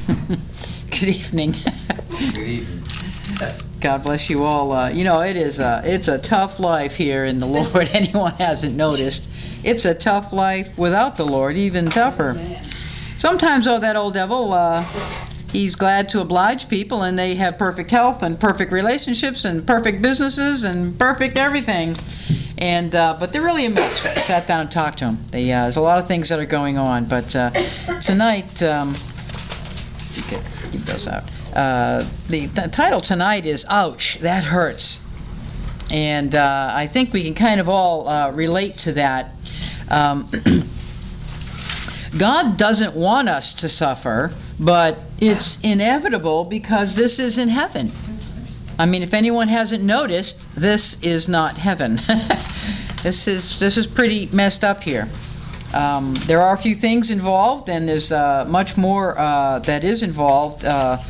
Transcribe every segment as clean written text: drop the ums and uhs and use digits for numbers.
Good evening. Good evening. God bless you all. It's a tough life here in the Lord. Anyone hasn't noticed. It's a tough life without the Lord, even tougher. Sometimes, that old devil, he's glad to oblige people, and they have perfect health and perfect relationships and perfect businesses and perfect everything. And but they're really a mess. I sat down and talked to them. There's a lot of things that are going on. But tonight, you can keep those out. The title tonight is "Ouch, That Hurts," and I think we can kind of all relate to that. God doesn't want us to suffer, but it's inevitable because this is in heaven. I mean, if anyone hasn't noticed, this is not heaven. This is pretty messed up here. There are a few things involved, and there's much more that is involved.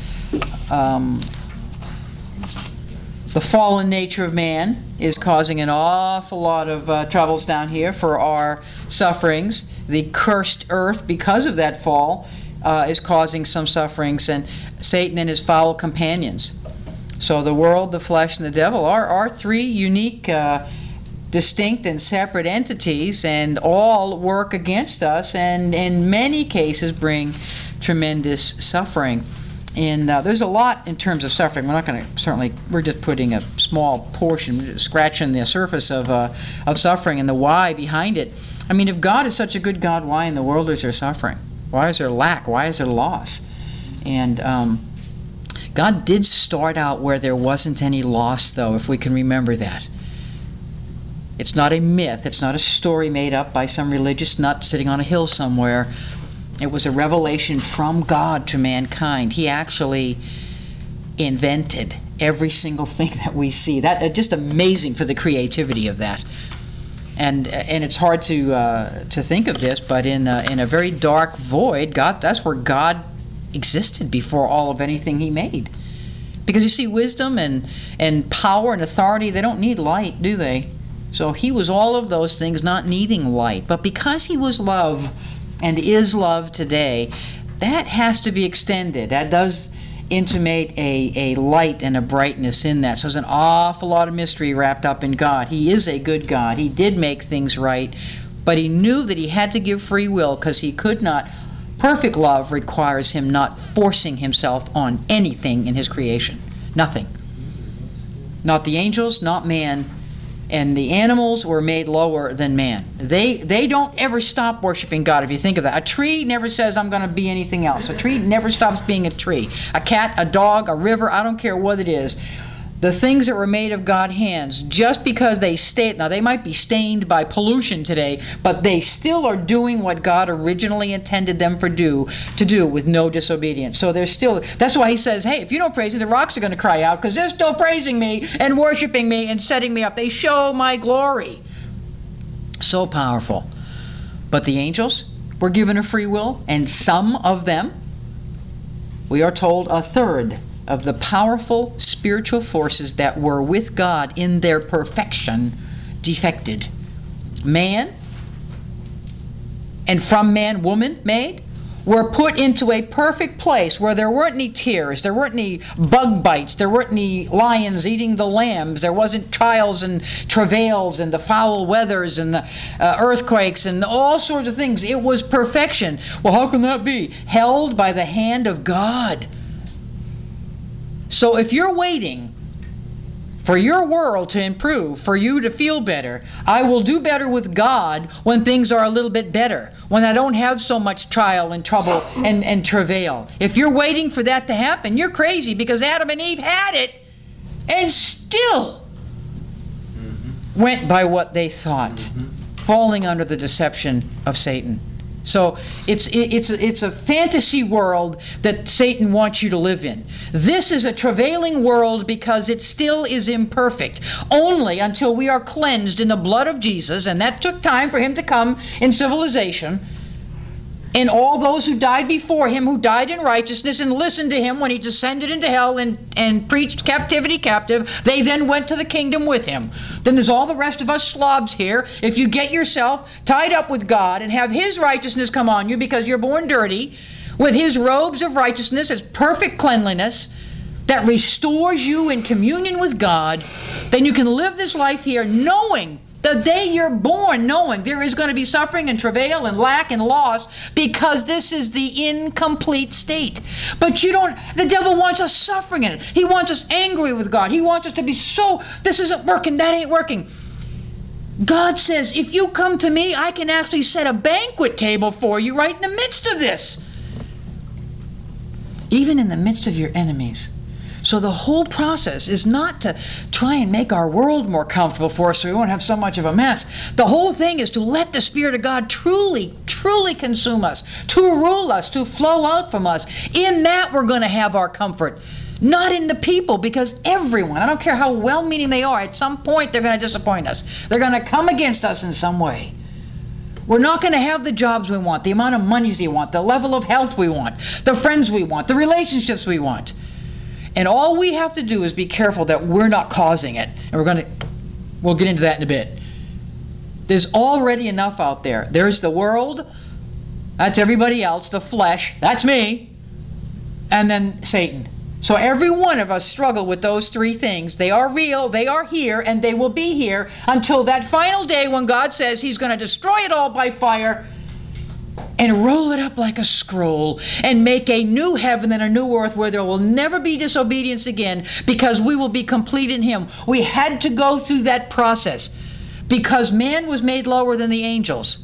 The fallen nature of man is causing an awful lot of troubles down here for our sufferings. The cursed earth, because of that fall, is causing some sufferings, and Satan and his foul companions. So the world, the flesh, and the devil are three unique, distinct and separate entities, and all work against us, and in many cases bring tremendous suffering. And there's a lot in terms of suffering. We're not going to we're just putting a small portion, scratching the surface of suffering and the why behind it. I mean, if God is such a good God, why in the world is there suffering? Why is there lack? Why is there loss? And God did start out where there wasn't any loss, though, if we can remember that. It's not a myth. It's not a story made up by some religious nut sitting on a hill somewhere. It was a revelation from God to mankind. He actually invented every single thing that we see. That just amazing for the creativity of that. And it's hard to think of this, but in a very dark void, that's where God existed before all of anything He made. Because you see, wisdom and power and authority, they don't need light, do they? So He was all of those things, not needing light. But because He was love and is love today, that has to be extended. That does intimate a light and a brightness in that. So there's an awful lot of mystery wrapped up in God. He is a good God. He did make things right, but He knew that He had to give free will because He could not. Perfect love requires Him not forcing Himself on anything in His creation. Nothing. Not the angels, not man. And the animals were made lower than man. They don't ever stop worshiping God, if you think of that. A tree never says, I'm going to be anything else. A tree never stops being a tree. A cat, a dog, a river, I don't care what it is. The things that were made of God's hands, just because they now they might be stained by pollution today, but they still are doing what God originally intended them to do with no disobedience. So they're still, that's why He says, hey, if you don't praise me, the rocks are going to cry out, because they're still praising me and worshiping me and setting me up. They show my glory. So powerful. But the angels were given a free will, and some of them, we are told a third of the powerful spiritual forces that were with God in their perfection defected. Man, and from man, woman made, were put into a perfect place where there weren't any tears, there weren't any bug bites, there weren't any lions eating the lambs, there wasn't trials and travails and the foul weathers and the earthquakes and all sorts of things. It was perfection. Well, how can that be? Held by the hand of God. So if you're waiting for your world to improve, for you to feel better, I will do better with God when things are a little bit better, when I don't have so much trial and trouble and travail. If you're waiting for that to happen, you're crazy, because Adam and Eve had it and still went by what they thought, falling under the deception of Satan. So it's a fantasy world that Satan wants you to live in. This is a travailing world because it still is imperfect. Only until we are cleansed in the blood of Jesus, and that took time for Him to come in civilization, and all those who died before Him, who died in righteousness and listened to Him when He descended into hell and preached captivity captive, they then went to the kingdom with Him. Then there's all the rest of us slobs here. If you get yourself tied up with God and have His righteousness come on you because you're born dirty, with his robes of righteousness, his perfect cleanliness, that restores you in communion with God, then you can live this life here knowing the day you're born, knowing there is going to be suffering and travail and lack and loss, because this is the incomplete state. But the devil wants us suffering in it. He wants us angry with God. He wants us to be this isn't working, that ain't working. God says, if you come to me, I can actually set a banquet table for you right in the midst of this. Even in the midst of your enemies. So the whole process is not to try and make our world more comfortable for us so we won't have so much of a mess. The whole thing is to let the Spirit of God truly consume us, to rule us, to flow out from us. In that we're going to have our comfort. Not in the people, because everyone, I don't care how well-meaning they are, at some point they're going to disappoint us. They're going to come against us in some way. We're not going to have the jobs we want, the amount of monies we want, the level of health we want, the friends we want, the relationships we want. And all we have to do is be careful that we're not causing it. And we'll get into that in a bit. There's already enough out there. There's the world, that's everybody else, the flesh, that's me, and then Satan. So every one of us struggle with those three things. They are real, they are here, and they will be here until that final day when God says he's going to destroy it all by fire and roll it up like a scroll and make a new heaven and a new earth where there will never be disobedience again, because we will be complete in him. We had to go through that process because man was made lower than the angels.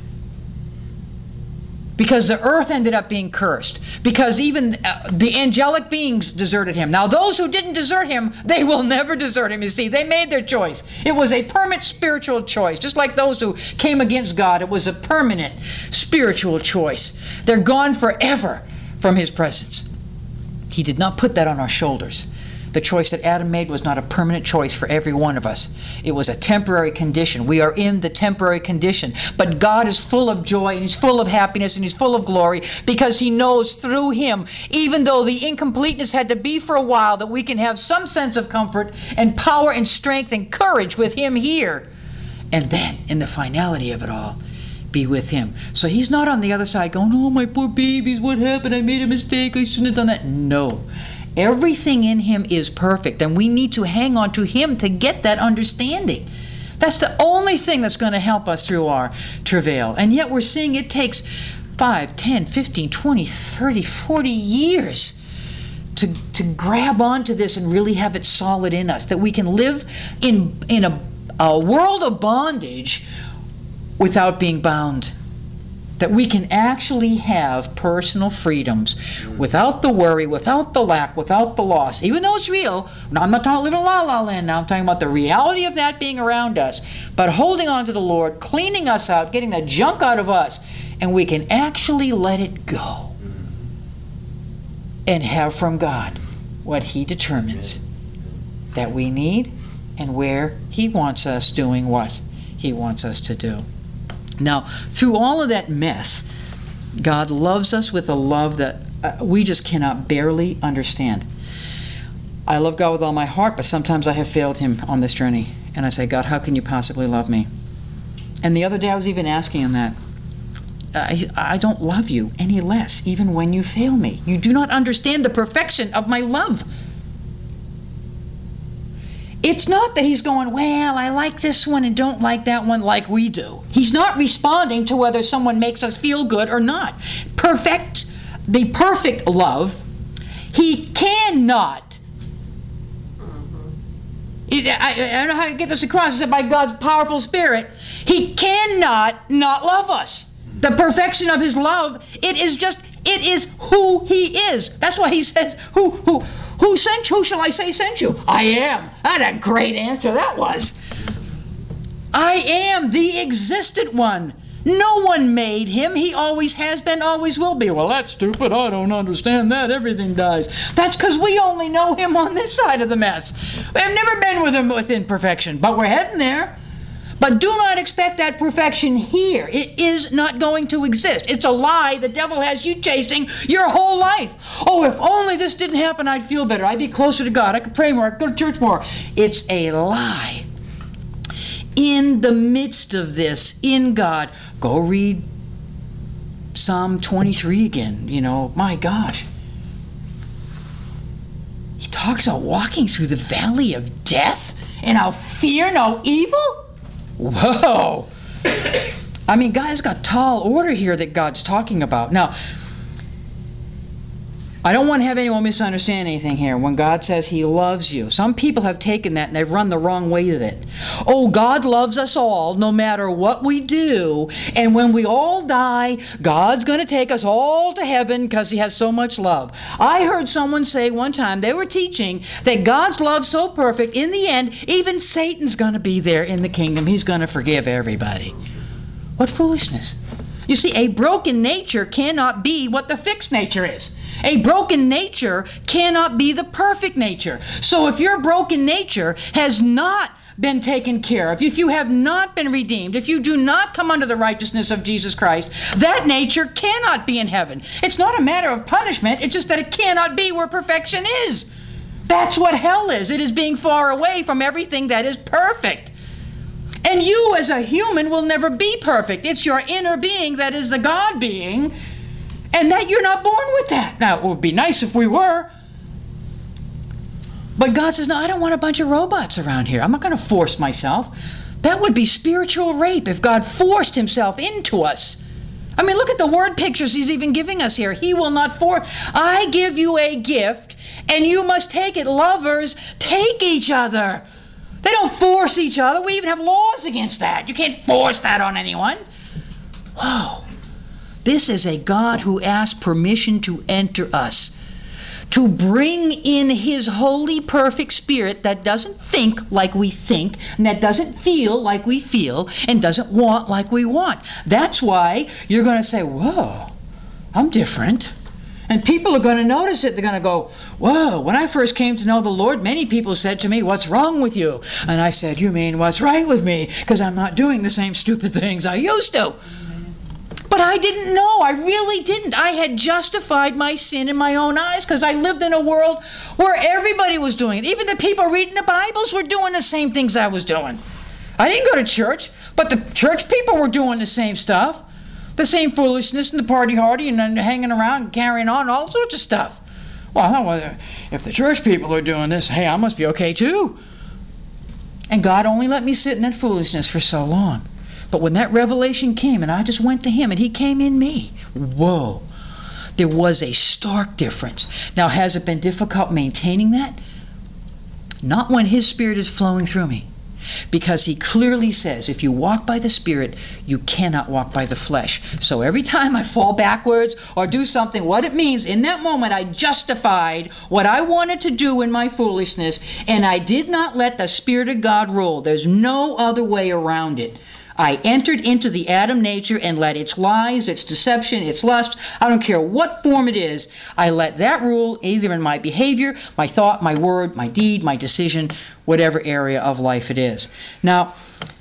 Because the earth ended up being cursed. Because even the angelic beings deserted him. Now those who didn't desert him, they will never desert him. You see, they made their choice. It was a permanent spiritual choice. Just like those who came against God, it was a permanent spiritual choice. They're gone forever from his presence. He did not put that on our shoulders. The choice that Adam made was not a permanent choice for every one of us. It was a temporary condition. We are in the temporary condition. But God is full of joy, and he's full of happiness, and he's full of glory, because he knows through him, even though the incompleteness had to be for a while, that we can have some sense of comfort and power and strength and courage with him here. And then, in the finality of it all, be with him. So he's not on the other side going, oh, my poor babies, what happened? I made a mistake. I shouldn't have done that. No. Everything in him is perfect, and we need to hang on to him to get that understanding. That's the only thing that's going to help us through our travail. And yet we're seeing it takes 5, 10, 15, 20, 30, 40 years to grab onto this and really have it solid in us, that we can live in a world of bondage without being bound. That we can actually have personal freedoms without the worry, without the lack, without the loss. Even though it's real, I'm not talking living la la land now, I'm talking about the reality of that being around us. But holding on to the Lord, cleaning us out, getting the junk out of us, and we can actually let it go and have from God what he determines that we need and where he wants us doing what he wants us to do. Now, through all of that mess, God loves us with a love that we just cannot barely understand. I love God with all my heart, but sometimes I have failed him on this journey. And I say, God, how can you possibly love me? And the other day I was even asking him that. I don't love you any less, even when you fail me. You do not understand the perfection of my love. It's not that he's going, well, I like this one and don't like that one like we do. He's not responding to whether someone makes us feel good or not. The perfect love, he cannot. I don't know how to get this across. It's by God's powerful Spirit. He cannot not love us. The perfection of his love, it is who he is. That's why he says, who sent you? Who shall I say sent you? I am. What a great answer that was. I am the existent one. No one made him. He always has been, always will be. Well, that's stupid. I don't understand that. Everything dies. That's because we only know him on this side of the mess. We've never been with him within perfection, but we're heading there. But do not expect that perfection here. It is not going to exist. It's a lie the devil has you chasing your whole life. Oh, if only this didn't happen, I'd feel better. I'd be closer to God. I could pray more. I could go to church more. It's a lie. In the midst of this, in God, go read Psalm 23 again, my gosh. He talks about walking through the valley of death and I'll fear no evil? Whoa. I mean, God's got tall order here that God's talking about. Now, I don't want to have anyone misunderstand anything here when God says he loves you. Some people have taken that and they've run the wrong way with it. Oh, God loves us all no matter what we do. And when we all die, God's going to take us all to heaven because he has so much love. I heard someone say one time, they were teaching that God's love so perfect, in the end, even Satan's going to be there in the kingdom. He's going to forgive everybody. What foolishness. You see, a broken nature cannot be what the fixed nature is. A broken nature cannot be the perfect nature. So if your broken nature has not been taken care of, if you have not been redeemed, if you do not come under the righteousness of Jesus Christ, that nature cannot be in heaven. It's not a matter of punishment, it's just that it cannot be where perfection is. That's what hell is. It is being far away from everything that is perfect. And you as a human will never be perfect. It's your inner being that is the God being, and that you're not born with that. Now, it would be nice if we were. But God says, no, I don't want a bunch of robots around here. I'm not going to force myself. That would be spiritual rape if God forced himself into us. I mean, look at the word pictures he's even giving us here. He will not force. I give you a gift, and you must take it. Lovers, take each other. They don't force each other. We even have laws against that. You can't force that on anyone. Whoa. This is a God who asks permission to enter us, to bring in his holy, perfect spirit that doesn't think like we think, and that doesn't feel like we feel, and doesn't want like we want. That's why you're going to say, whoa, I'm different. And people are going to notice it. They're going to go, whoa, when I first came to know the Lord, many people said to me, what's wrong with you? And I said, you mean what's right with me? Because I'm not doing the same stupid things I used to. But I didn't know. I really didn't. I had justified my sin in my own eyes because I lived in a world where everybody was doing it. Even the people reading the Bibles were doing the same things I was doing. I didn't go to church, but the church people were doing the same stuff. The same foolishness and the party hardy and then hanging around and carrying on, all sorts of stuff. Well, I thought, well, if the church people are doing this, hey, I must be okay too. And God only let me sit in that foolishness for so long. But when that revelation came and I just went to him and he came in me, whoa, there was a stark difference. Now, has it been difficult maintaining that? Not when his spirit is flowing through me. Because he clearly says, if you walk by the Spirit, you cannot walk by the flesh. So every time I fall backwards or do something, what it means, in that moment I justified what I wanted to do in my foolishness, and I did not let the Spirit of God rule. There's no other way around it. I entered into the Adam nature and let its lies, its deception, its lust, I don't care what form it is, I let that rule either in my behavior, my thought, my word, my deed, my decision, whatever area of life it is. Now,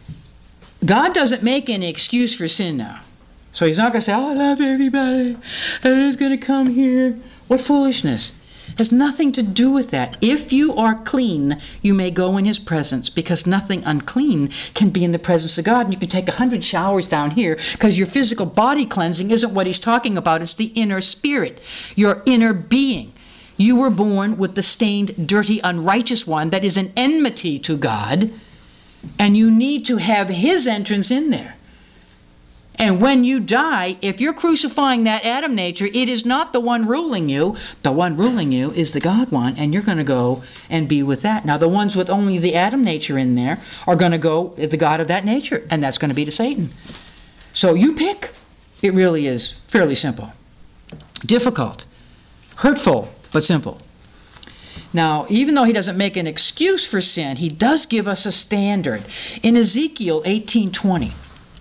God doesn't make any excuse for sin now. So he's not going to say, oh, I love everybody, who's going to come here. What foolishness. It has nothing to do with that. If you are clean, you may go in his presence, because nothing unclean can be in the presence of God. And you can take 100 showers down here because your physical body cleansing isn't what he's talking about. It's the inner spirit, your inner being. You were born with the stained, dirty, unrighteous one that is an enmity to God, and you need to have his entrance in there. And when you die, if you're crucifying that Adam nature, it is not the one ruling you. The one ruling you is the God one, and you're going to go and be with that. Now, the ones with only the Adam nature in there are going to go with the God of that nature, and that's going to be to Satan. So you pick. It really is fairly simple. Difficult, hurtful, but simple. Now, even though he doesn't make an excuse for sin, he does give us a standard. In Ezekiel 18:20,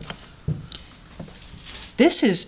This is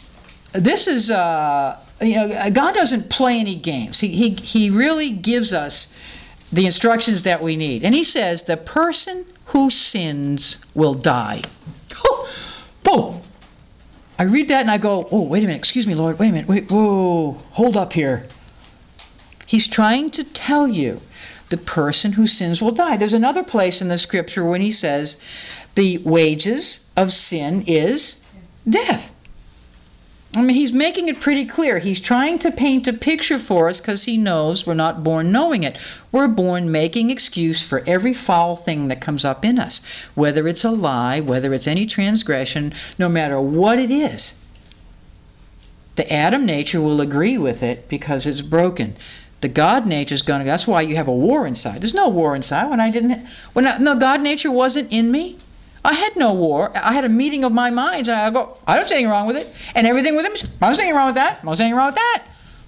God doesn't play any games. He really gives us the instructions that we need. And he says, the person who sins will die. Oh, I read that and I go, oh, wait a minute, excuse me, Lord, wait a minute, wait, whoa, hold up here. He's trying to tell you the person who sins will die. There's another place in the scripture when he says the wages of sin is death. I mean, he's making it pretty clear. He's trying to paint a picture for us because he knows we're not born knowing it. We're born making excuse for every foul thing that comes up in us, whether it's a lie, whether it's any transgression, no matter what it is. The Adam nature will agree with it because it's broken. The God nature is going to, that's why you have a war inside. There's no war inside. No, God nature wasn't in me. I had no war. I had a meeting of my minds, and I go, I don't see anything wrong with it. And everything with him, I don't see anything wrong with that. I don't see anything wrong with that.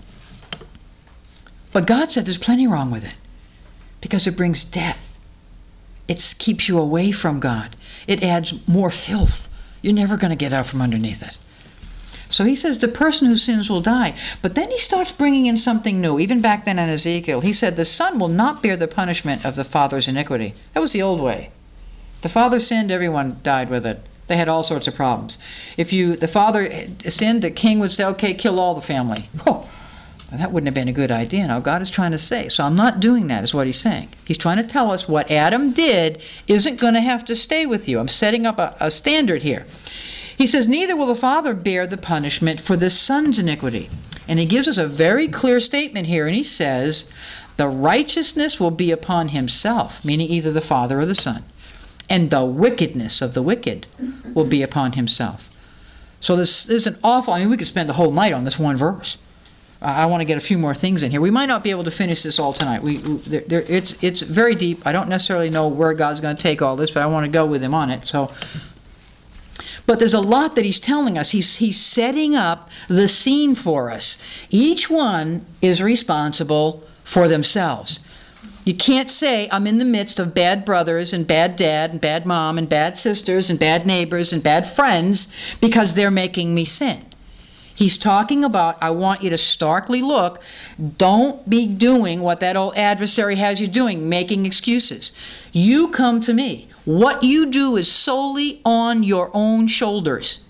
But God said there's plenty wrong with it because it brings death. It keeps you away from God. It adds more filth. You're never going to get out from underneath it. So he says the person who sins will die. But then he starts bringing in something new. Even back then in Ezekiel, he said the son will not bear the punishment of the father's iniquity. That was the old way. The father sinned, everyone died with it. They had all sorts of problems. If the father sinned, the king would say, okay, kill all the family. Oh, that wouldn't have been a good idea. Now, God is trying to say, so I'm not doing that, is what he's saying. He's trying to tell us what Adam did isn't going to have to stay with you. I'm setting up a standard here. He says, neither will the father bear the punishment for the son's iniquity. And he gives us a very clear statement here, and he says, the righteousness will be upon himself, meaning either the father or the son. And the wickedness of the wicked will be upon himself. So this is an awful, we could spend the whole night on this one verse. I want to get a few more things in here. We might not be able to finish this all tonight. It's very deep. I don't necessarily know where God's going to take all this, but I want to go with him on it. But there's a lot that he's telling us. He's setting up the scene for us. Each one is responsible for themselves. You can't say, I'm in the midst of bad brothers and bad dad and bad mom and bad sisters and bad neighbors and bad friends because they're making me sin. He's talking about, I want you to starkly look. Don't be doing what that old adversary has you doing, making excuses. You come to me. What you do is solely on your own shoulders.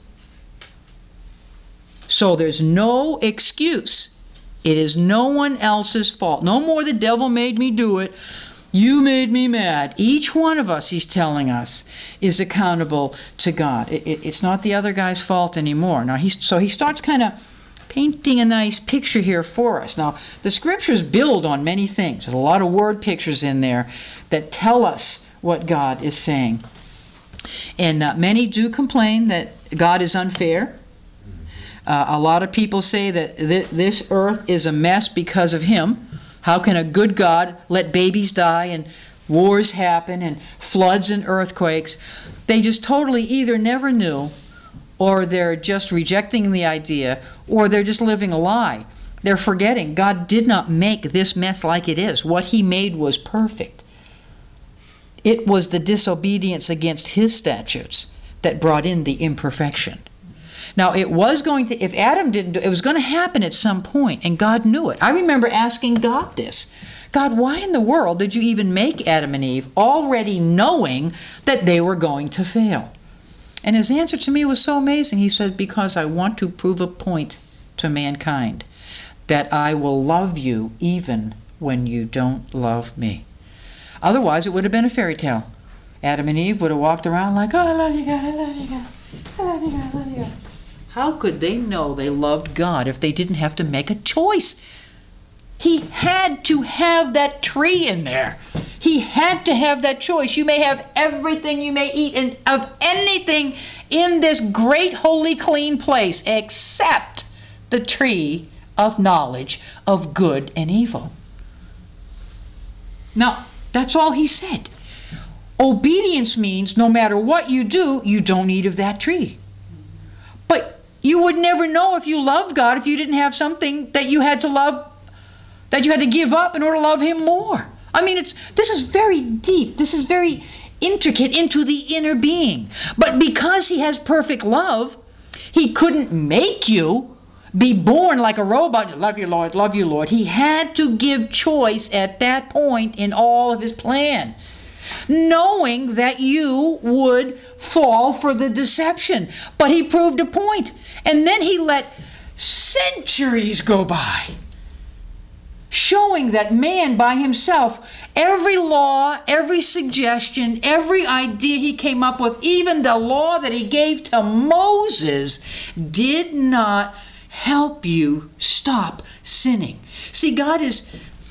So there's no excuse. It is no one else's fault. No more the devil made me do it. You made me mad. Each one of us, he's telling us, is accountable to God. It's not the other guy's fault anymore. Now, so he starts kind of painting a nice picture here for us. Now, the scriptures build on many things. There's a lot of word pictures in there that tell us what God is saying. And many do complain that God is unfair. A lot of people say that this earth is a mess because of him. How can a good God let babies die and wars happen and floods and earthquakes? They just totally either never knew, or they're just rejecting the idea, or they're just living a lie. They're forgetting God did not make this mess like it is. What he made was perfect. It was the disobedience against his statutes that brought in the imperfection. Now, it was going to, if Adam didn't do it, was going to happen at some point, and God knew it. I remember asking God this. God, why in the world did you even make Adam and Eve already knowing that they were going to fail? And his answer to me was so amazing. He said, because I want to prove a point to mankind, that I will love you even when you don't love me. Otherwise, it would have been a fairy tale. Adam and Eve would have walked around like, oh, I love you, God, I love you, God, I love you, God, I love you, God. How could they know they loved God if they didn't have to make a choice? He had to have that tree in there. He had to have that choice. You may have everything you may eat and of anything in this great, holy, clean place except the tree of knowledge of good and evil. Now, that's all he said. Obedience means no matter what you do, you don't eat of that tree. But you would never know if you loved God if you didn't have something that you had to love, that you had to give up in order to love him more. I mean, this is very deep. This is very intricate into the inner being. But because he has perfect love, he couldn't make you be born like a robot. Love you, Lord, love you, Lord. He had to give choice at that point in all of his plan, knowing that you would fall for the deception. But he proved a point. And then he let centuries go by, showing that man by himself, every law, every suggestion, every idea he came up with, even the law that he gave to Moses, did not help you stop sinning. See, God is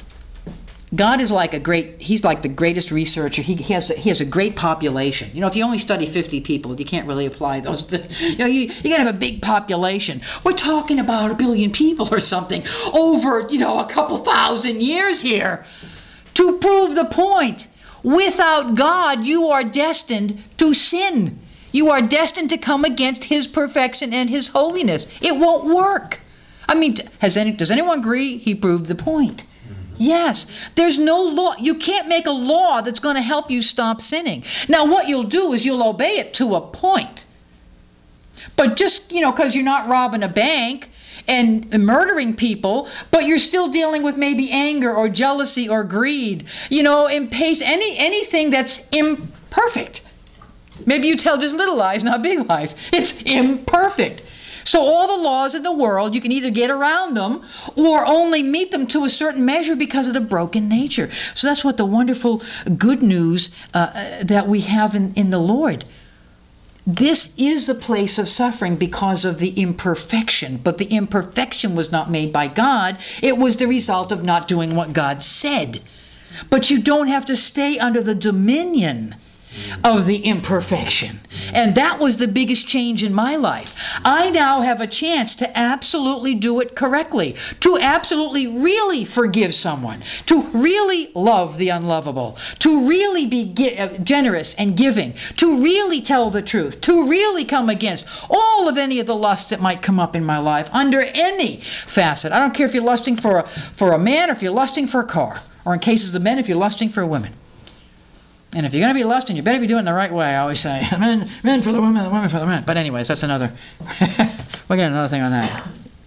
like he's like the greatest researcher. He has a great population. You know, if you only study 50 people, you can't really apply those. You gotta have a big population. We're talking about 1 billion people or something over, a couple thousand years here to prove the point. Without God, you are destined to sin. You are destined to come against his perfection and his holiness. It won't work. I mean, does anyone agree he proved the point? Yes, there's no law. You can't make a law that's going to help you stop sinning. Now, what you'll do is you'll obey it to a point. But just, because you're not robbing a bank and murdering people, but you're still dealing with maybe anger or jealousy or greed, impatience, anything that's imperfect. Maybe you tell just little lies, not big lies. It's imperfect. So all the laws in the world, you can either get around them or only meet them to a certain measure because of the broken nature. So that's what the wonderful good news that we have in the Lord. This is the place of suffering because of the imperfection. But the imperfection was not made by God. It was the result of not doing what God said. But you don't have to stay under the dominion of the imperfection. And that was the biggest change in my life. I now have a chance to absolutely do it correctly, to absolutely really forgive someone, to really love the unlovable, to really be generous and giving, to really tell the truth, to really come against all of any of the lusts that might come up in my life under any facet. I don't care if you're lusting for a man or if you're lusting for a car, or in cases of men, if you're lusting for a woman. And if you're going to be lusting, you better be doing it the right way, I always say. Men for the women, the women for the men. But anyways, that's another, we'll get another thing on that.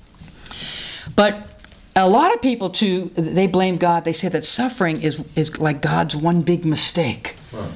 But a lot of people, too, they blame God. They say that suffering is like God's one big mistake.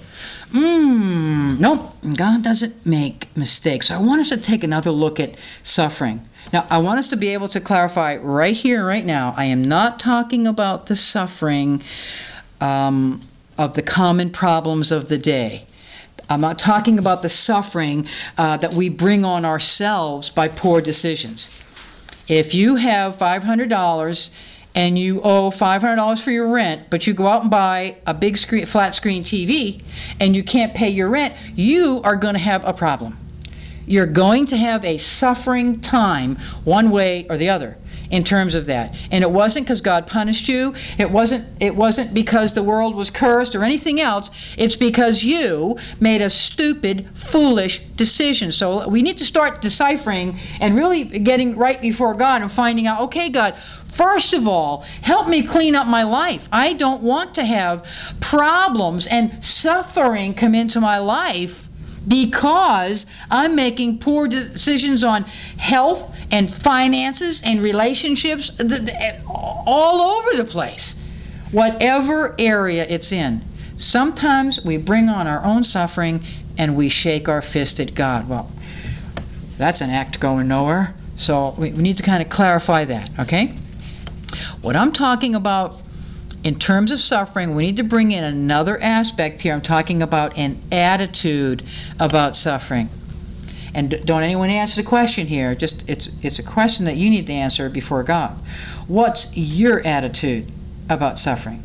Nope, God doesn't make mistakes. So I want us to take another look at suffering. Now, I want us to be able to clarify right here, right now, I am not talking about the suffering of the common problems of the day. I'm not talking about the suffering that we bring on ourselves by poor decisions. If you have $500 and you owe $500 for your rent, but you go out and buy a big flat screen TV and you can't pay your rent, you are going to have a problem. You're going to have a suffering time one way or the other in terms of that. And it wasn't because God punished you. It wasn't because the world was cursed or anything else. It's because you made a stupid, foolish decision. So we need to start deciphering and really getting right before God and finding out, okay, God, first of all, help me clean up my life. I don't want to have problems and suffering come into my life because I'm making poor decisions on health and finances and relationships all over the place, whatever area it's in. Sometimes we bring on our own suffering and we shake our fist at God. Well, that's an act going nowhere. So we need to kind of clarify that, okay? What I'm talking about in terms of suffering, we need to bring in another aspect here. I'm talking about an attitude about suffering. And don't anyone answer the question here. Just it's a question that you need to answer before God. What's your attitude about suffering?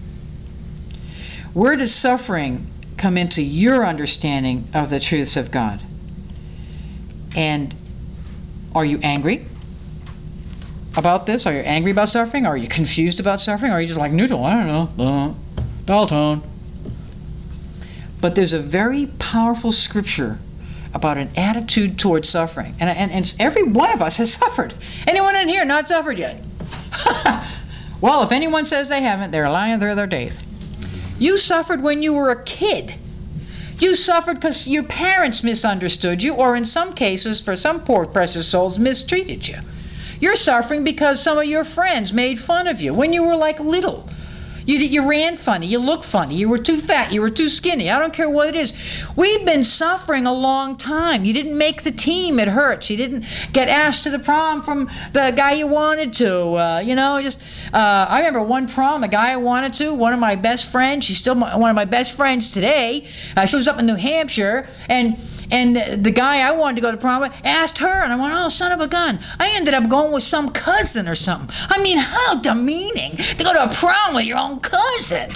Where does suffering come into your understanding of the truths of God? And are you angry about this? Are you angry about suffering? Are you confused about suffering? Or are you just like neutral? I don't know. Dull tone. But there's a very powerful scripture about an attitude towards suffering. And every one of us has suffered. Anyone in here not suffered yet? Well, if anyone says they haven't, they're lying through their teeth. You suffered when you were a kid. You suffered because your parents misunderstood you, or in some cases, for some poor precious souls, mistreated you. You're suffering because some of your friends made fun of you when you were like little. You ran funny. You looked funny. You were too fat. You were too skinny. I don't care what it is. We've been suffering a long time. You didn't make the team. It hurts. You didn't get asked to the prom from the guy you wanted to. I remember one prom, a guy I wanted to, one of my best friends. She's still one of my best friends today. She lives up in New Hampshire, and the guy I wanted to go to prom with asked her, and I went, oh, son of a gun. I ended up going with some cousin or something. I mean, how demeaning to go to a prom with your own cousin.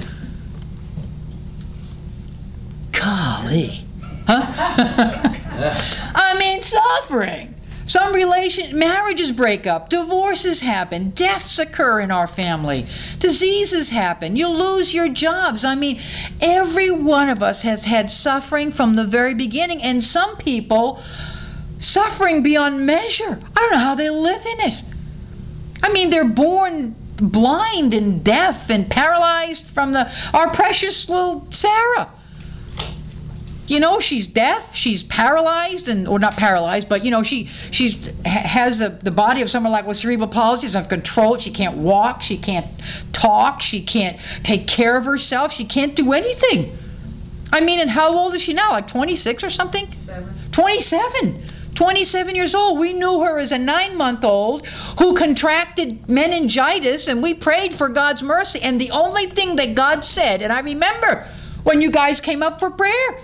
Golly. Huh? I mean, suffering. Some marriages break up, divorces happen, deaths occur in our family, diseases happen, you lose your jobs. I mean, every one of us has had suffering from the very beginning, and some people suffering beyond measure. I don't know how they live in it. I mean, they're born blind and deaf and paralyzed from our precious little Sarah. You know, she's deaf, she's paralyzed, or not paralyzed, but, you know, she has the body of someone like with cerebral palsy. She doesn't have control. She can't walk, she can't talk, she can't take care of herself, she can't do anything. I mean, and how old is she now? Like 26 or something? 27. 27 years old. We knew her as a 9-month-old who contracted meningitis, and we prayed for God's mercy. And the only thing that God said, and I remember when you guys came up for prayer,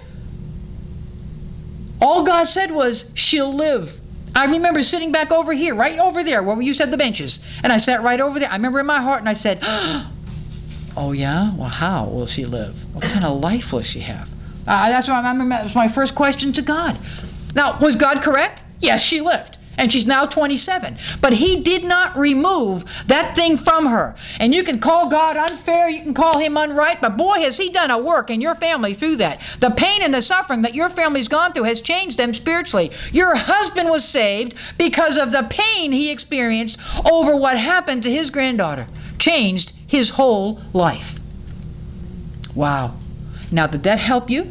all God said was, she'll live. I remember sitting back over here, right over there, where we used to have the benches. And I sat right over there. I remember in my heart, and I said, oh yeah? Well, how will she live? What kind of life will she have? That's what I remember. That was my first question to God. Now, was God correct? Yes, she lived. And she's now 27. But he did not remove that thing from her. And you can call God unfair, you can call him unright, but boy, has he done a work in your family through that. The pain and the suffering that your family's gone through has changed them spiritually. Your husband was saved because of the pain he experienced over what happened to his granddaughter. Changed his whole life. Wow. Now, did that help you?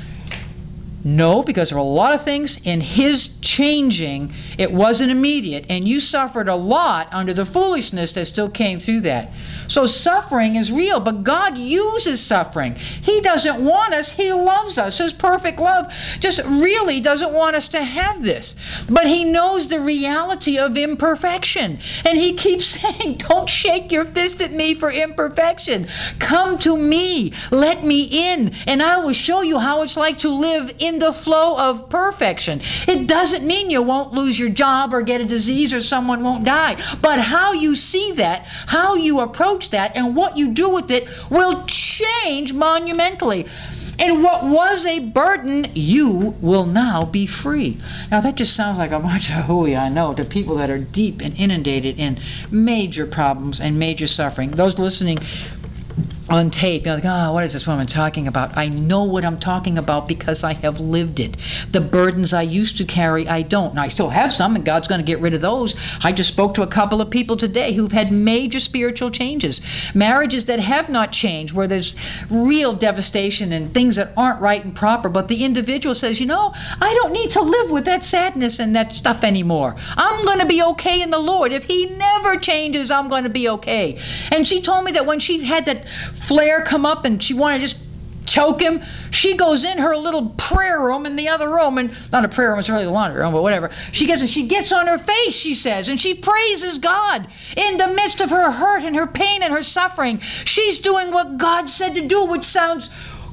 No, because there were a lot of things in his changing. It wasn't immediate, and you suffered a lot under the foolishness that still came through that. So suffering is real, but God uses suffering. He doesn't want us. He loves us. His perfect love just really doesn't want us to have this. But he knows the reality of imperfection, and he keeps saying, don't shake your fist at me for imperfection. Come to me. Let me in, and I will show you how it's like to live in the flow of perfection. It doesn't mean you won't lose your job or get a disease or someone won't die. But how you see that, how you approach that, and what you do with it will change monumentally. And what was a burden, you will now be free. Now that just sounds like a bunch of hooey, I know, to people that are deep and inundated in major problems and major suffering. Those listening on tape, you're like, what is this woman talking about? I know what I'm talking about because I have lived it. The burdens I used to carry, I don't. Now, I still have some, and God's going to get rid of those. I just spoke to a couple of people today who've had major spiritual changes. Marriages that have not changed, where there's real devastation and things that aren't right and proper, but the individual says, I don't need to live with that sadness and that stuff anymore. I'm going to be okay in the Lord. If he never changes, I'm going to be okay. And she told me that when she had that flare come up and she wanted to just choke him, she goes in her little prayer room in the other room, and not a prayer room, it's really the laundry room, but whatever. She gets on her face, she says, and she praises God in the midst of her hurt and her pain and her suffering. She's doing what God said to do, which sounds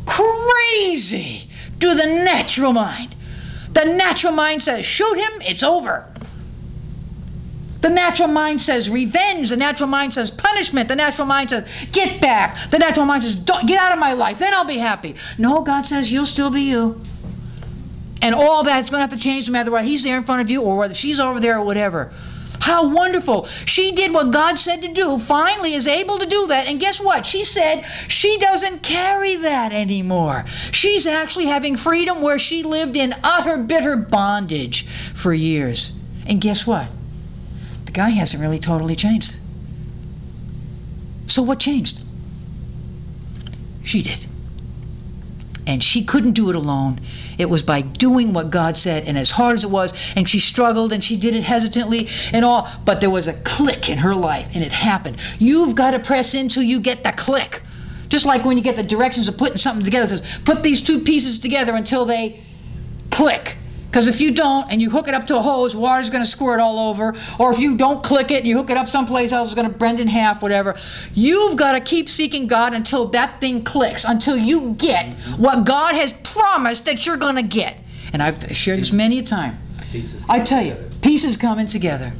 crazy to the natural mind. The natural mind says, shoot him, it's over. The natural mind says revenge. The natural mind says punishment. The natural mind says get back. The natural mind says don't, get out of my life, then I'll be happy. No, God says you'll still be you. And all that's going to have to change no matter whether he's there in front of you or whether she's over there or whatever. How wonderful. She did what God said to do, finally is able to do that. And guess what? She said she doesn't carry that anymore. She's actually having freedom where she lived in utter bitter bondage for years. And guess what? The guy hasn't really totally changed. So what changed? She did. And she couldn't do it alone. It was by doing what God said, and as hard as it was, and she struggled, and she did it hesitantly and all, but there was a click in her life, and it happened. You've got to press in till you get the click. Just like when you get the directions of putting something together, it says, put these two pieces together until they click. Because if you don't, and you hook it up to a hose, water's going to squirt all over. Or if you don't click it and you hook it up someplace else, it's going to bend in half, whatever. You've got to keep seeking God until that thing clicks, until you get what God has promised that you're going to get. And I've shared this many a time. I tell you, pieces coming together.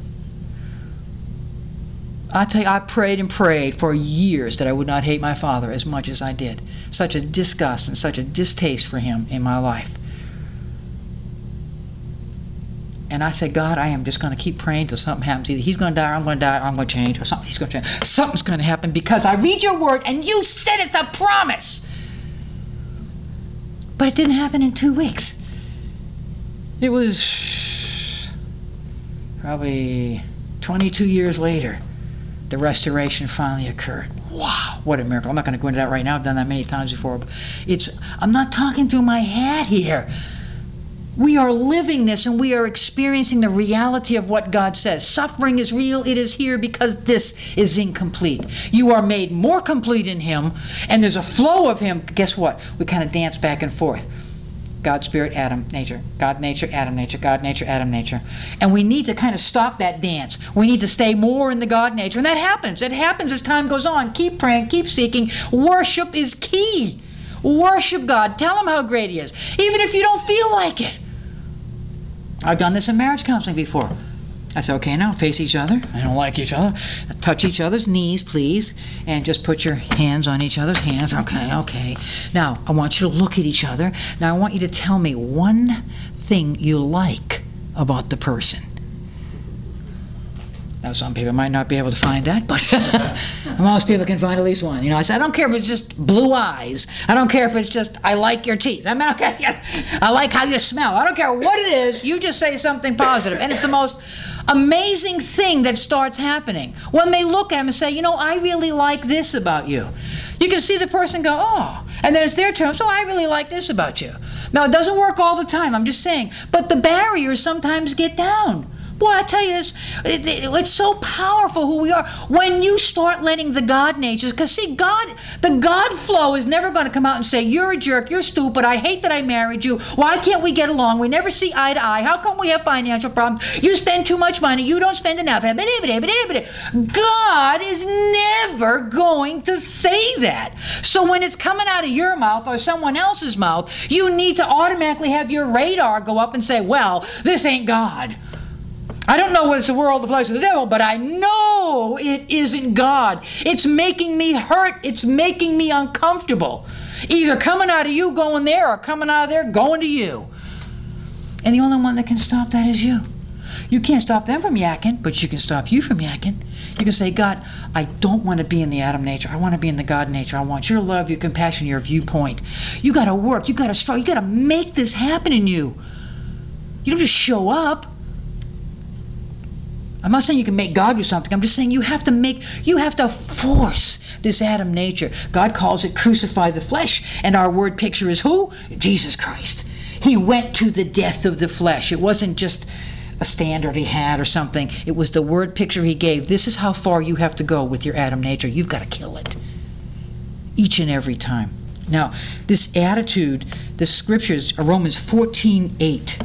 I tell you, I prayed and prayed for years that I would not hate my father as much as I did. Such a disgust and such a distaste for him in my life. And I said, God, I am just going to keep praying till something happens. Either he's going to die, or I'm going to die, or I'm going to change, or something's going to change. Something's going to happen because I read your word and you said it's a promise. But it didn't happen in 2 weeks. It was probably 22 years later, the restoration finally occurred. Wow, what a miracle. I'm not going to go into that right now. I've done that many times before. But I'm not talking through my hat here. We are living this, and we are experiencing the reality of what God says. Suffering is real. It is here because this is incomplete. You are made more complete in him, and there's a flow of him. Guess what? We kind of dance back and forth. God, Spirit, Adam, nature. God, nature, Adam, nature. God, nature, Adam, nature. And we need to kind of stop that dance. We need to stay more in the God nature. And that happens. It happens as time goes on. Keep praying. Keep seeking. Worship is key. Worship God. Tell him how great he is. Even if you don't feel like it. I've done this in marriage counseling before. I say, okay, now face each other. I don't like each other. Touch each other's knees, please. And just put your hands on each other's hands. Okay. Now, I want you to look at each other. Now, I want you to tell me one thing you like about the person. Now, some people might not be able to find that, but most people can find at least one. I said, I don't care if it's just blue eyes. I don't care if it's just, I like your teeth. I mean, I like how you smell. I don't care what it is. You just say something positive. And it's the most amazing thing that starts happening. When they look at him and say, I really like this about you. You can see the person go, oh. And then it's their turn. So I really like this about you. Now, it doesn't work all the time. I'm just saying. But the barriers sometimes get down. Boy, I tell you, it's so powerful who we are. When you start letting the God nature, because see, the God flow is never going to come out and say, you're a jerk, you're stupid, I hate that I married you, why can't we get along, we never see eye to eye, how come we have financial problems, you spend too much money, you don't spend enough. God is never going to say that. So when it's coming out of your mouth or someone else's mouth, you need to automatically have your radar go up and say, well, this ain't God. I don't know whether it's the world, the flesh, or the devil, but I know it isn't God. It's making me hurt. It's making me uncomfortable. Either coming out of you going there or coming out of there going to you. And the only one that can stop that is you. You can't stop them from yakking, but you can stop you from yakking. You can say, God, I don't want to be in the Adam nature. I want to be in the God nature. I want your love, your compassion, your viewpoint. You got to work. You got to struggle. You got to make this happen in you. You don't just show up. I'm not saying you can make God do something. I'm just saying you have to force this Adam nature. God calls it crucify the flesh. And our word picture is who? Jesus Christ. He went to the death of the flesh. It wasn't just a standard he had or something. It was the word picture he gave. This is how far you have to go with your Adam nature. You've got to kill it. Each and every time. Now, this attitude, the scriptures, Romans 14:8.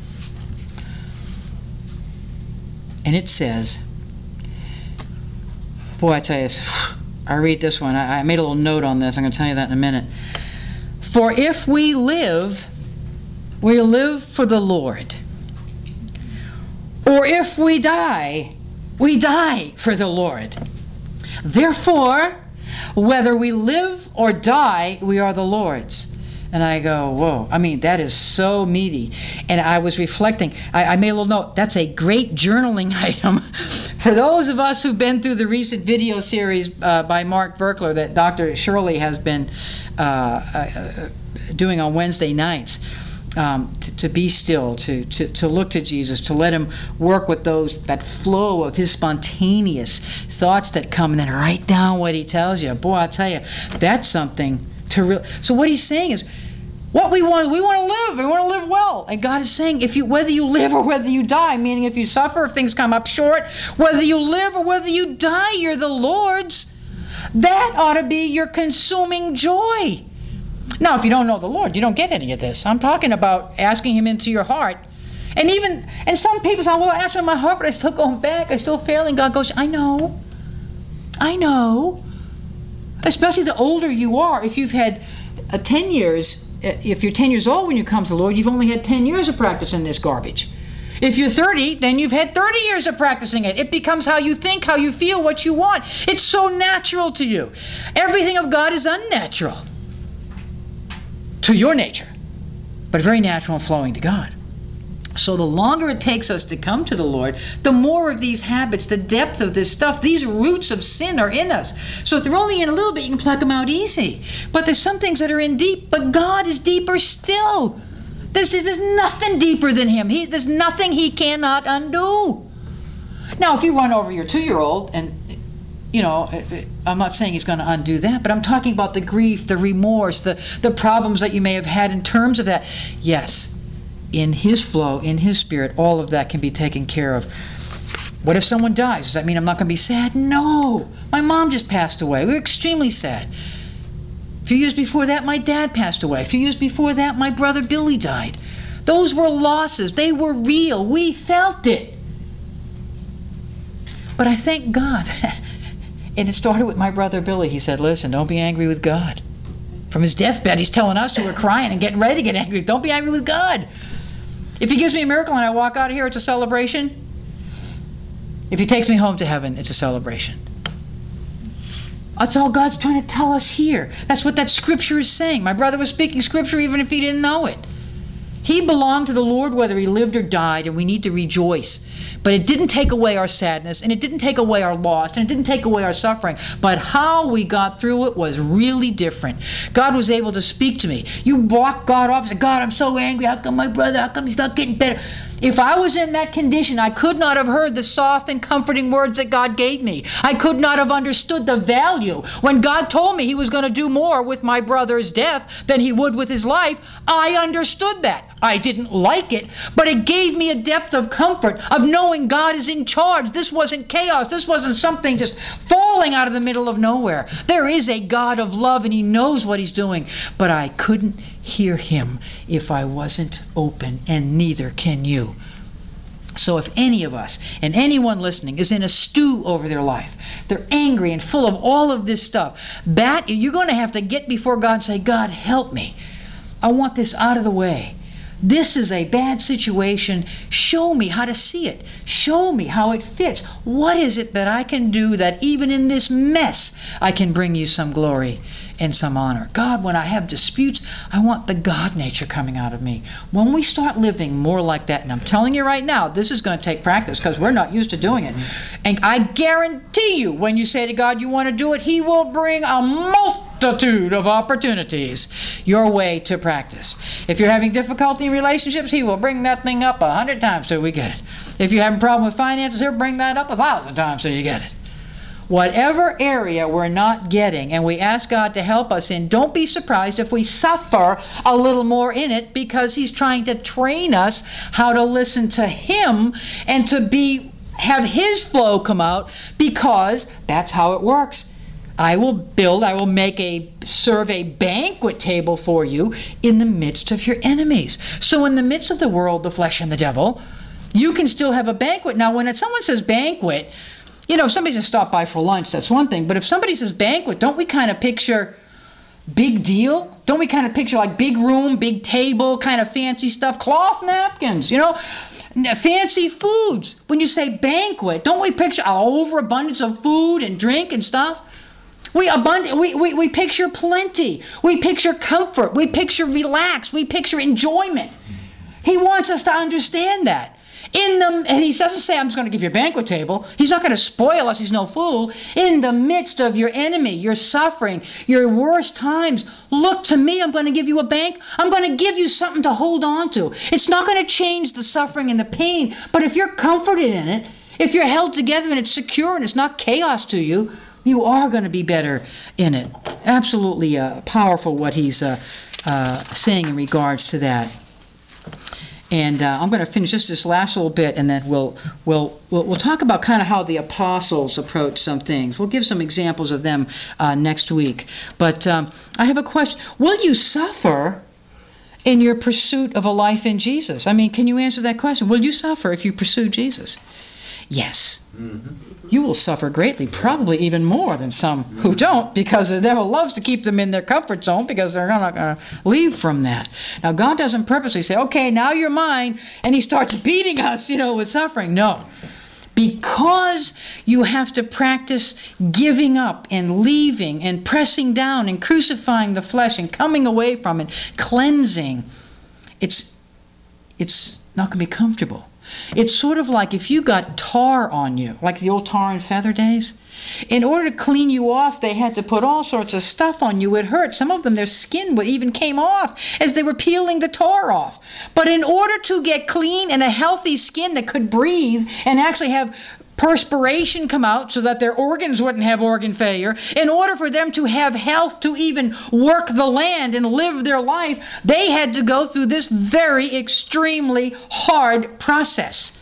And it says, boy, I tell you, I read this one. I made a little note on this. I'm going to tell you that in a minute. For if we live for the Lord. Or if we die for the Lord. Therefore, whether we live or die, we are the Lord's. And I go, whoa. I mean, that is so meaty. And I was reflecting. I made a little note. That's a great journaling item. For those of us who've been through the recent video series by Mark Verkler that Dr. Shirley has been doing on Wednesday nights, to be still, to look to Jesus, to let him work with that flow of his spontaneous thoughts that come, and then write down what he tells you. Boy, I'll tell you, that's something to real. So what he's saying is, What we want to live. We want to live well. And God is saying, whether you live or whether you die, meaning if you suffer, if things come up short, whether you live or whether you die, you're the Lord's. That ought to be your consuming joy. Now, if you don't know the Lord, you don't get any of this. I'm talking about asking Him into your heart. And some people say, well, I asked Him in my heart, but I still going back. I still failing. God goes, I know. Especially the older you are. If you've had 10 years, if you're 10 years old when you come to the Lord, you've only had 10 years of practicing this garbage. If you're 30, then you've had 30 years of practicing it. It becomes how you think, how you feel, what you want. It's so natural to you. Everything of God is unnatural to your nature, but very natural and flowing to God. So the longer it takes us to come to the Lord, the more of these habits, the depth of this stuff, these roots of sin are in us. So if they're only in a little bit, you can pluck them out easy. But there's some things that are in deep, but God is deeper still. There's nothing deeper than Him. There's nothing He cannot undo. Now, if you run over your 2-year-old, and, I'm not saying He's going to undo that, but I'm talking about the grief, the remorse, the problems that you may have had in terms of that. Yes, in His flow, in His Spirit, all of that can be taken care of. What if someone dies? Does that mean I'm not going to be sad? No. My mom just passed away. We were extremely sad. A few years before that, my dad passed away. A few years before that, my brother Billy died. Those were losses. They were real. We felt it. But I thank God. And it started with my brother Billy. He said, listen, don't be angry with God. From his deathbed, he's telling us who are crying and getting ready to get angry. Don't be angry with God. If He gives me a miracle and I walk out of here, it's a celebration. If He takes me home to heaven, it's a celebration. That's all God's trying to tell us here. That's what that scripture is saying. My brother was speaking scripture even if he didn't know it. He belonged to the Lord whether he lived or died, and we need to rejoice. But it didn't take away our sadness, and it didn't take away our loss, and it didn't take away our suffering. But how we got through it was really different. God was able to speak to me. You walk God off and say, God, I'm so angry. How come my brother, how come he's not getting better? If I was in that condition, I could not have heard the soft and comforting words that God gave me. I could not have understood the value. When God told me He was going to do more with my brother's death than He would with his life, I understood that. I didn't like it, but it gave me a depth of comfort of knowing God is in charge. This wasn't chaos. This wasn't something just falling out of the middle of nowhere. There is a God of love, and He knows what He's doing. But I couldn't hear Him if I wasn't open, and neither can you. So if any of us and anyone listening is in a stew over their life, they're angry and full of all of this stuff, that you're going to have to get before God and say, God, help me. I want this out of the way. This is a bad situation. Show me how to see it. Show me how it fits. What is it that I can do that even in this mess, I can bring you some glory and some honor? God, when I have disputes, I want the God nature coming out of me. When we start living more like that, and I'm telling you right now, this is going to take practice because we're not used to doing it. And I guarantee you, when you say to God you want to do it, He will bring a multitude of opportunities your way to practice. If you're having difficulty in relationships, He will bring that thing up 100 times till we get it. If you're having a problem with finances, He'll bring that up 1,000 times till you get it. Whatever area we're not getting and we ask God to help us in, don't be surprised if we suffer a little more in it, because He's trying to train us how to listen to Him and to have His flow come out, because that's how it works. I will serve a banquet table for you in the midst of your enemies. So in the midst of the world, the flesh, and the devil, you can still have a banquet. Now, when someone says banquet, if somebody just stopped by for lunch, that's one thing. But if somebody says banquet, don't we kind of picture big deal? Don't we kind of picture like big room, big table, kind of fancy stuff, cloth napkins, fancy foods? When you say banquet, don't we picture an overabundance of food and drink and stuff? We picture plenty. We picture comfort. We picture relax. We picture enjoyment. He wants us to understand that. And He doesn't say, I'm just going to give you a banquet table. He's not going to spoil us. He's no fool. In the midst of your enemy, your suffering, your worst times, look to me. I'm going to give you a I'm going to give you something to hold on to. It's not going to change the suffering and the pain, but if you're comforted in it, if you're held together and it's secure and it's not chaos to you, you are going to be better in it. Absolutely powerful what he's saying in regards to that. And I'm going to finish just this last little bit, and then we'll talk about kind of how the apostles approach some things. We'll give some examples of them next week. But I have a question. Will you suffer in your pursuit of a life in Jesus? I mean, can you answer that question? Will you suffer if you pursue Jesus? Yes. Mm-hmm. You will suffer greatly, probably even more than some who don't, because the devil loves to keep them in their comfort zone because they're not going to leave from that. Now, God doesn't purposely say, okay, now you're mine, and he starts beating us, with suffering. No. Because you have to practice giving up and leaving and pressing down and crucifying the flesh and coming away from it, cleansing, it's not going to be comfortable. It's sort of like if you got tar on you, like the old tar and feather days. In order to clean you off, they had to put all sorts of stuff on you. It hurt. Some of them, their skin even came off as they were peeling the tar off. But in order to get clean and a healthy skin that could breathe and actually have perspiration come out so that their organs wouldn't have organ failure, in order for them to have health to even work the land and live their life, they had to go through this very extremely hard process.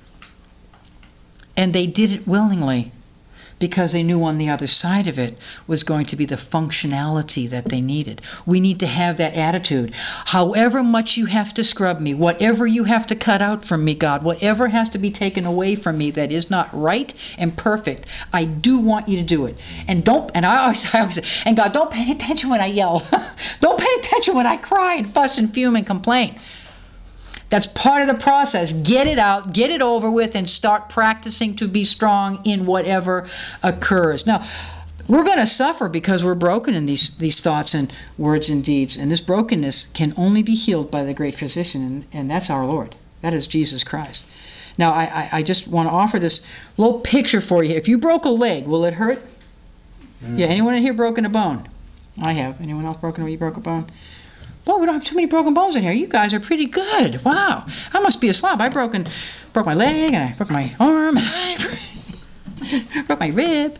And they did it willingly, because they knew on the other side of it was going to be the functionality that they needed. We need to have that attitude. However much you have to scrub me, whatever you have to cut out from me, God, whatever has to be taken away from me that is not right and perfect, I do want you to do it. And I always say, and God, don't pay attention when I yell. Don't pay attention when I cry and fuss and fume and complain. That's part of the process. Get it out, get it over with, and start practicing to be strong in whatever occurs. Now, we're going to suffer because we're broken in these thoughts and words and deeds. And this brokenness can only be healed by the great physician, and that's our Lord. That is Jesus Christ. Now, I just want to offer this little picture for you. If you broke a leg, will it hurt? Yeah, anyone in here broken a bone? I have. Anyone else broke a bone? Boy, we don't have too many broken bones in here. You guys are pretty good. Wow. I must be a slob. I broke my leg, and I broke my arm, and I broke my rib.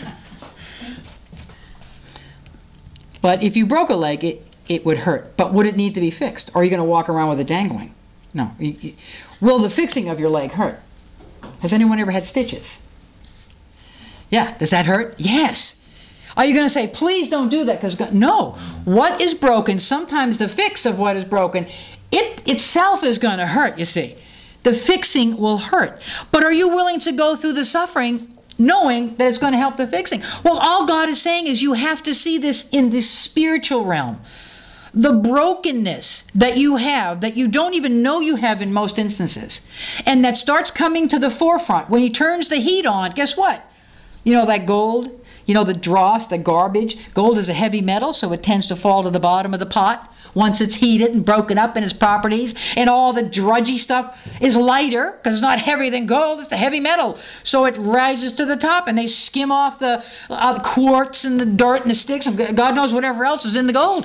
But if you broke a leg, it would hurt. But would it need to be fixed? Or are you going to walk around with it dangling? No. Will the fixing of your leg hurt? Has anyone ever had stitches? Yeah. Does that hurt? Yes. Are you going to say, please don't do that? Because no. What is broken, sometimes the fix of what is broken, it itself is going to hurt, you see. The fixing will hurt. But are you willing to go through the suffering knowing that it's going to help the fixing? Well, all God is saying is you have to see this in this spiritual realm. The brokenness that you have, that you don't even know you have in most instances, and that starts coming to the forefront. When he turns the heat on, guess what? That gold, the dross, the garbage. Gold is a heavy metal, so it tends to fall to the bottom of the pot once it's heated and broken up in its properties. And all the drudgy stuff is lighter because it's not heavier than gold. It's the heavy metal. So it rises to the top, and they skim off the quartz and the dirt and the sticks and God knows whatever else is in the gold.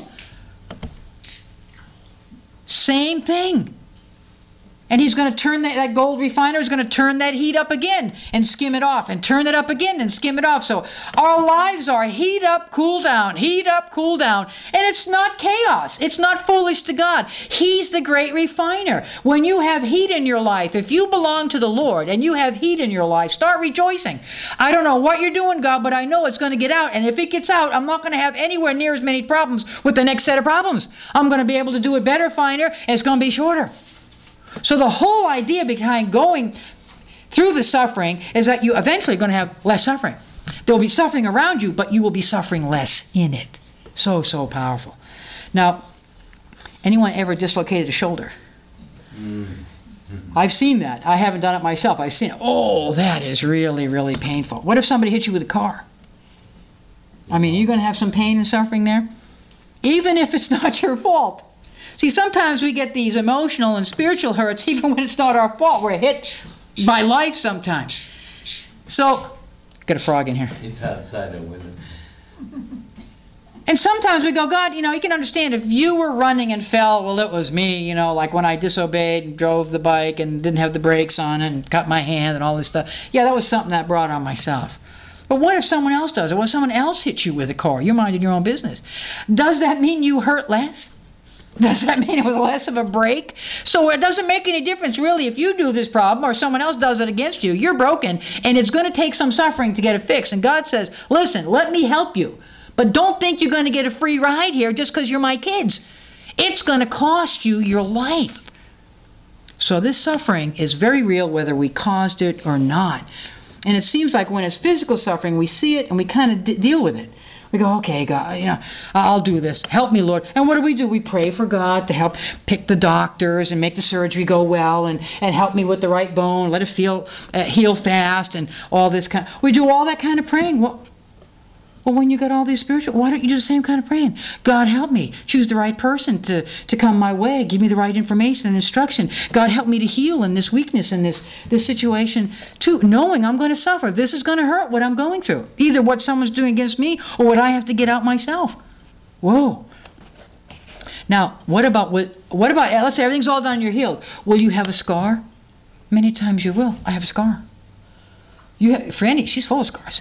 Same thing. And he's going to turn that gold refiner is going to turn that heat up again and skim it off, and turn it up again and skim it off. So our lives are heat up, cool down, heat up, cool down. And it's not chaos. It's not foolish to God. He's the great refiner. When you have heat in your life, if you belong to the Lord and you have heat in your life, start rejoicing. I don't know what you're doing, God, but I know it's going to get out. And if it gets out, I'm not going to have anywhere near as many problems with the next set of problems. I'm going to be able to do it better, finer, and it's going to be shorter. So the whole idea behind going through the suffering is that you eventually are going to have less suffering. There will be suffering around you, but you will be suffering less in it. So powerful. Now, anyone ever dislocated a shoulder? I've seen that. I haven't done it myself. I've seen it. Oh, that is really, really painful. What if somebody hit you with a car? I mean, are you going to have some pain and suffering there? Even if it's not your fault. See, sometimes we get these emotional and spiritual hurts even when it's not our fault. We're hit by life sometimes. So, got a frog in here. He's outside of with him. And sometimes we go, God, you can understand if you were running and fell, well, it was me, like when I disobeyed and drove the bike and didn't have the brakes on it and cut my hand and all this stuff. Yeah, that was something that I brought on myself. But what if someone else does it? What if someone else hits you with a car? You're minding your own business. Does that mean you hurt less? Does that mean it was less of a break? So it doesn't make any difference, really, if you do this problem or someone else does it against you. You're broken, and it's going to take some suffering to get it fixed. And God says, listen, let me help you. But don't think you're going to get a free ride here just because you're my kids. It's going to cost you your life. So this suffering is very real, whether we caused it or not. And it seems like when it's physical suffering, we see it and we kind of deal with it. We go, okay, God, I'll do this. Help me, Lord. And what do? We pray for God to help pick the doctors and make the surgery go well and help me with the right bone, let it heal fast and all this kind. We do all that kind of praying. Well, when you got all these spiritual, why don't you do the same kind of praying? God, help me. Choose the right person to come my way. Give me the right information and instruction. God, help me to heal in this weakness, in this situation, too, knowing I'm going to suffer. This is going to hurt what I'm going through. Either what someone's doing against me or what I have to get out myself. Whoa. Now, what about, let's say everything's all done and you're healed. Will you have a scar? Many times you will. I have a scar. Franny, she's full of scars.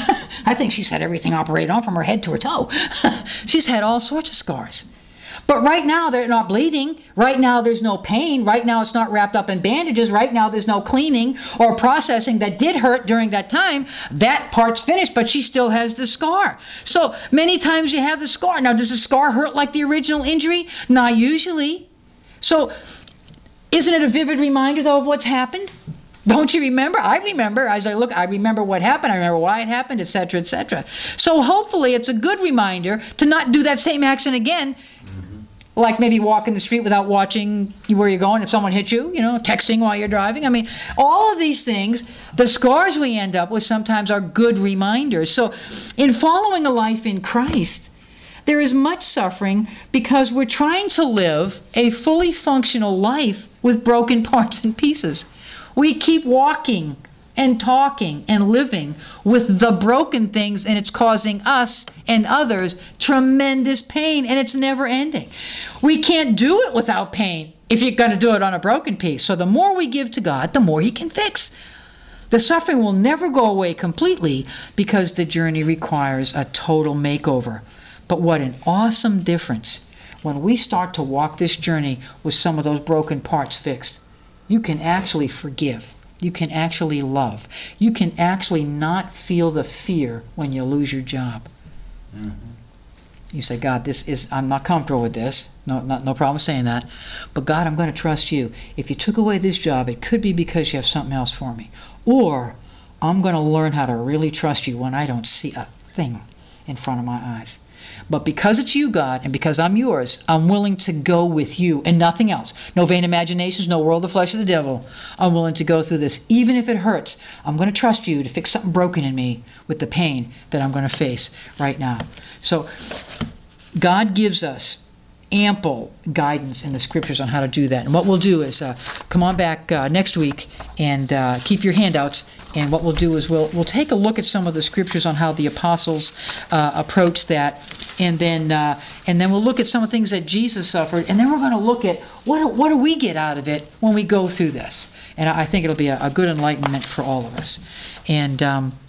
I think she's had everything operated on from her head to her toe. She's had all sorts of scars. But right now, they're not bleeding. Right now, there's no pain. Right now, it's not wrapped up in bandages. Right now, there's no cleaning or processing that did hurt during that time. That part's finished, but she still has the scar. So many times you have the scar. Now, does the scar hurt like the original injury? Not usually. So isn't it a vivid reminder, though, of what's happened? Don't you remember? I remember. As I look, I remember what happened. I remember why it happened, etc., etc. So hopefully it's a good reminder to not do that same action again, like maybe walking the street without watching where you're going. If someone hits you, texting while you're driving. I mean, all of these things, the scars we end up with sometimes are good reminders. So in following a life in Christ, there is much suffering because we're trying to live a fully functional life with broken parts and pieces. We keep walking and talking and living with the broken things, and it's causing us and others tremendous pain, and it's never ending. We can't do it without pain if you're going to do it on a broken piece. So the more we give to God, the more He can fix. The suffering will never go away completely because the journey requires a total makeover. But what an awesome difference when we start to walk this journey with some of those broken parts fixed. You can actually forgive. You can actually love. You can actually not feel the fear when you lose your job. Mm-hmm. You say, God, I'm not comfortable with this. No problem saying that. But God, I'm going to trust you. If you took away this job, it could be because you have something else for me. Or I'm going to learn how to really trust you when I don't see a thing in front of my eyes. But because it's you, God, and because I'm yours, I'm willing to go with you and nothing else. No vain imaginations, no world of flesh of the devil. I'm willing to go through this. Even if it hurts, I'm going to trust you to fix something broken in me with the pain that I'm going to face right now. So God gives us ample guidance in the scriptures on how to do that. And what we'll do is come on back next week and keep your handouts. And what we'll do is we'll take a look at some of the scriptures on how the apostles approached that, and then we'll look at some of the things that Jesus suffered, and then we're going to look at what do we get out of it when we go through this. And I think it'll be a good enlightenment for all of us. And